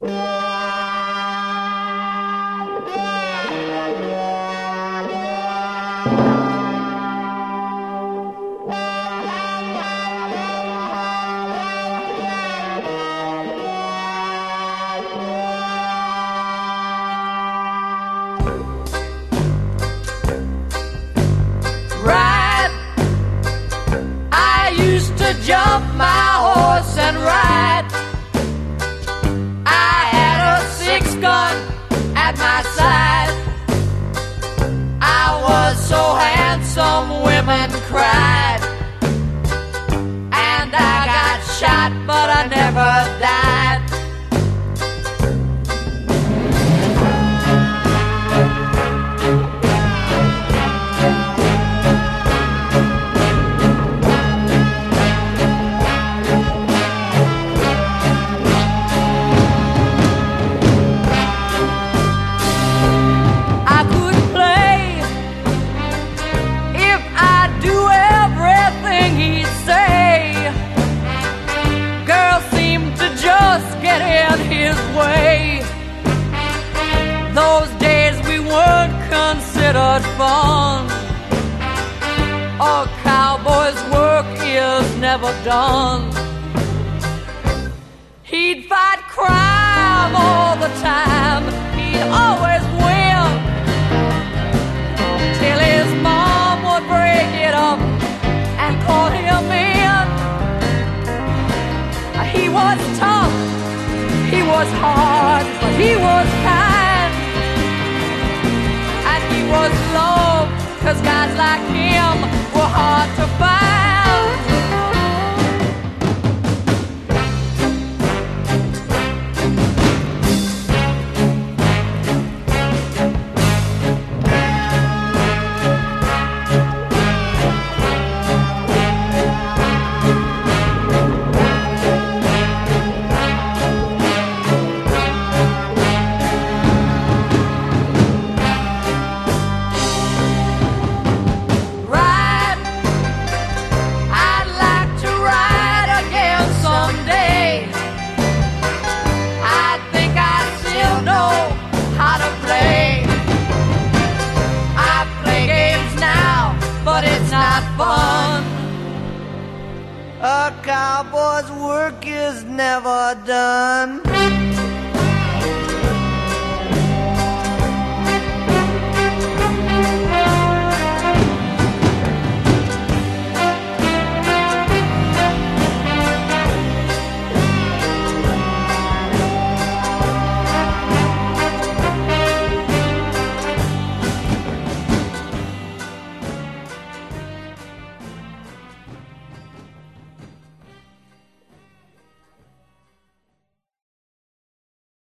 Jump my horse and ride. I had a 6-gun at my side. I was so handsome, women cried. And I got shot, but I never died. Those days we weren't considered fun. A cowboy's work is never done. He'd fight crime all the time. He'd always win, till his mom would break it up and call him in. He was tough, he was hard, but he was kind. And he was loved, 'cause guys like him were hard to find. A cowboy's work is never done.